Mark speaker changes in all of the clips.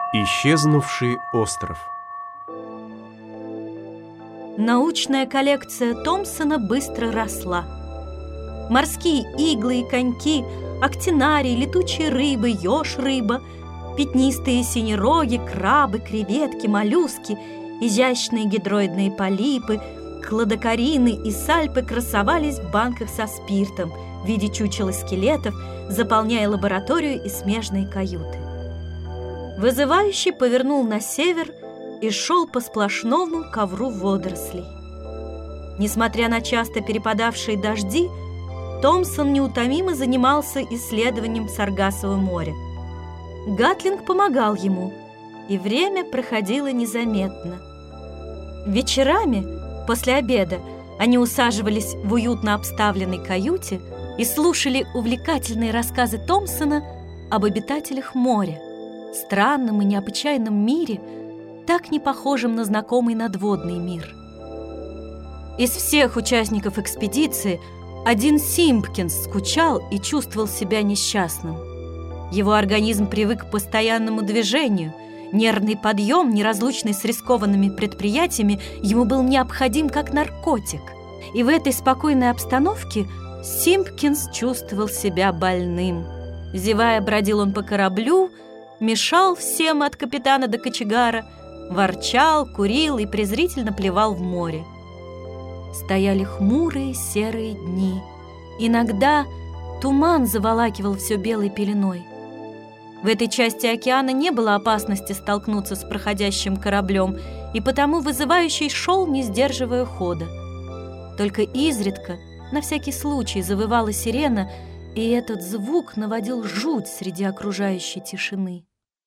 Speaker 1: Исчезнувший остров.
Speaker 2: Научная коллекция Томпсона быстро росла. Морские иглы и коньки, актинарии, летучие рыбы, еж-рыба, пятнистые синероги, крабы, креветки, моллюски, изящные гидроидные полипы, кладокарины и сальпы красовались в банках со спиртом в виде чучел и скелетов, заполняя лабораторию и смежные каюты. Вызывающий повернул на север и шел по сплошному ковру водорослей. Несмотря на часто перепадавшие дожди, Томпсон неутомимо занимался исследованием Саргассового моря. Гатлинг помогал ему, и время проходило незаметно. Вечерами, после обеда, они усаживались в уютно обставленной каюте и слушали увлекательные рассказы Томпсона об обитателях моря, странном и необычайном мире, так не похожем на знакомый надводный мир. Из всех участников экспедиции один Симпкинс скучал и чувствовал себя несчастным. Его организм привык к постоянному движению, нервный подъем, неразлучный с рискованными предприятиями, ему был необходим как наркотик. И в этой спокойной обстановке Симпкинс чувствовал себя больным. Зевая, бродил он по кораблю, мешал всем от капитана до кочегара, ворчал, курил и презрительно плевал в море. Стояли хмурые серые дни. Иногда туман заволакивал все белой пеленой. В этой части океана не было опасности столкнуться с проходящим кораблем, и потому вызывающий шел, не сдерживая хода. Только изредка, на всякий случай, завывала сирена, и этот звук наводил жуть среди окружающей тишины.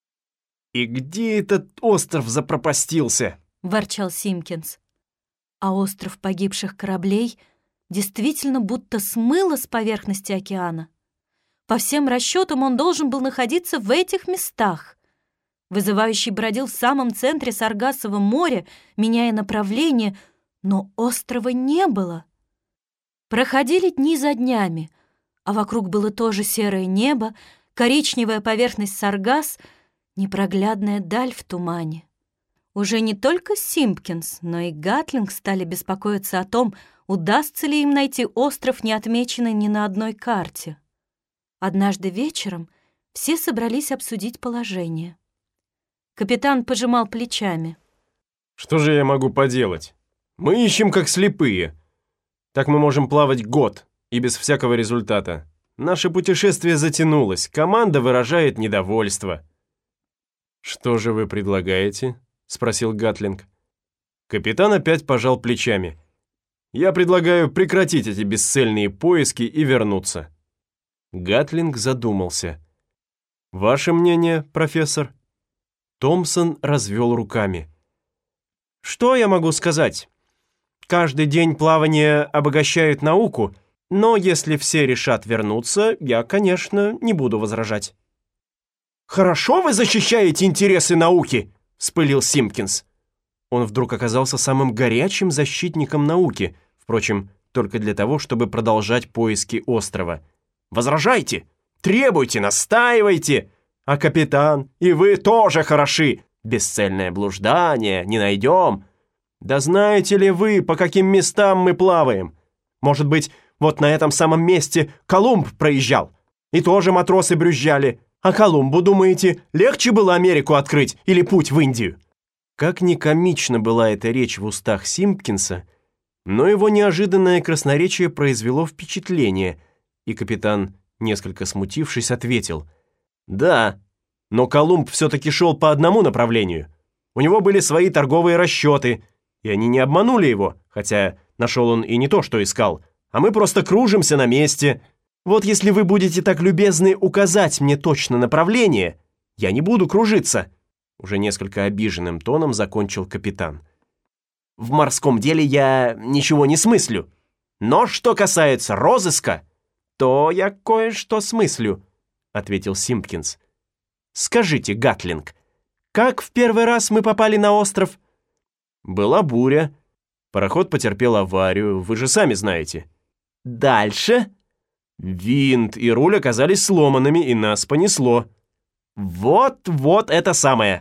Speaker 1: «И где этот остров запропастился?»
Speaker 2: – ворчал Симпкинс. А остров погибших кораблей действительно будто смыло с поверхности океана. По всем расчетам он должен был находиться в этих местах. Вызывающий бродил в самом центре Саргассового моря, меняя направление, но острова не было. Проходили дни за днями, а вокруг было тоже серое небо, коричневая поверхность Саргасс, непроглядная даль в тумане. Уже не только Симпкинс, но и Гатлинг стали беспокоиться о том, удастся ли им найти остров, не отмеченный ни на одной карте. Однажды вечером все собрались обсудить положение. Капитан пожимал плечами.
Speaker 1: «Что же я могу поделать? Мы ищем как слепые. Так мы можем плавать год и без всякого результата. Наше путешествие затянулось, команда выражает недовольство». «Что же вы предлагаете?» — спросил Гатлинг. Капитан опять пожал плечами. «Я предлагаю прекратить эти бесцельные поиски и вернуться». Гатлинг задумался. «Ваше мнение, профессор?» Томпсон развел руками. «Что я могу сказать? Каждый день плавания обогащает науку, но если все решат вернуться, я, конечно, не буду возражать». «Хорошо вы защищаете интересы науки!» — вспылил Симпкинс. Он вдруг оказался самым горячим защитником науки, впрочем, только для того, чтобы продолжать поиски острова. «Возражайте! Требуйте, настаивайте! А капитан, и вы тоже хороши! Бесцельное блуждание, не найдем! Да знаете ли вы, по каким местам мы плаваем? Может быть, вот на этом самом месте Колумб проезжал, и тоже матросы брюзжали. А Колумбу, думаете, легче было Америку открыть или путь в Индию?» Как ни комична была эта речь в устах Симпкинса, но его неожиданное красноречие произвело впечатление, и капитан, несколько смутившись, ответил: «Да, но Колумб все-таки шел по одному направлению. У него были свои торговые расчеты, и они не обманули его, хотя нашел он и не то, что искал, а мы просто кружимся на месте. Вот если вы будете так любезны указать мне точно направление, я не буду кружиться», — уже несколько обиженным тоном закончил капитан. «В морском деле я ничего не смыслю, но что касается розыска, то я кое-что смыслю», — ответил Симпкинс. «Скажите, Гатлинг, как в первый раз мы попали на остров?» «Была буря. Пароход потерпел аварию, вы же сами знаете». «Дальше?» «Винт и руль оказались сломанными, и нас понесло». «Вот это самое!»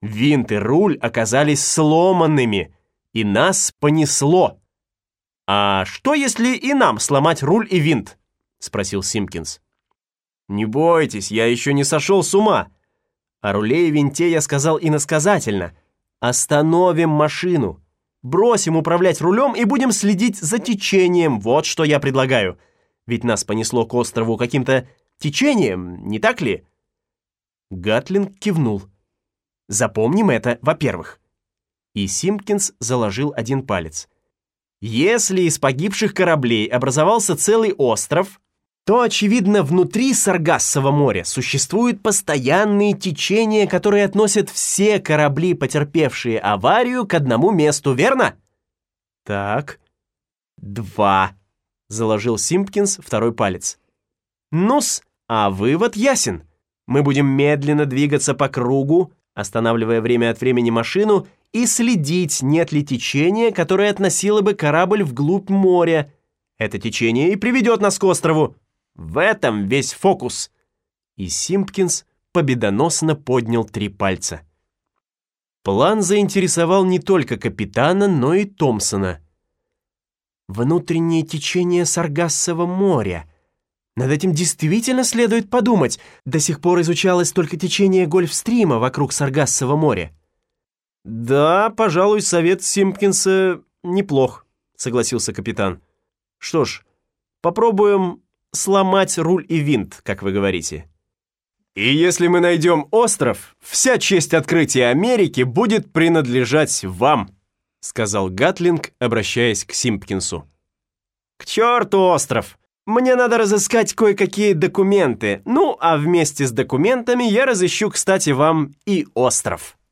Speaker 1: Винт и руль оказались сломанными, и нас понесло. «А что, если и нам сломать руль и винт?» — спросил Симпкинс. «Не бойтесь, я еще не сошел с ума. О руле и винте я сказал иносказательно. Остановим машину, бросим управлять рулем и будем следить за течением. Вот что я предлагаю. Ведь нас понесло к острову каким-то течением, не так ли?» Гатлинг кивнул. «Запомним это, во-первых». И Симпкинс заложил один палец. «Если из погибших кораблей образовался целый остров, то, очевидно, внутри Саргассова моря существуют постоянные течения, которые относят все корабли, потерпевшие аварию, к одному месту, верно?» «Так, 2», — заложил Симпкинс второй палец. «Ну-с, а вывод ясен. Мы будем медленно двигаться по кругу, останавливая время от времени машину, и следить, нет ли течения, которое относило бы корабль вглубь моря. Это течение и приведет нас к острову. В этом весь фокус». И Симпкинс победоносно поднял 3 пальца. План заинтересовал не только капитана, но и Томпсона. «Внутреннее течение Саргассова моря. Над этим действительно следует подумать. До сих пор изучалось только течение Гольфстрима вокруг Саргассова моря». «Да, пожалуй, совет Симпкинса неплох», — согласился капитан. «Что ж, попробуем сломать руль и винт, как вы говорите. И если мы найдем остров, вся честь открытия Америки будет принадлежать вам», — сказал Гатлинг, обращаясь к Симпкинсу. «К черту остров! Мне надо разыскать кое-какие документы. Ну, а вместе с документами я разыщу, кстати, вам и остров».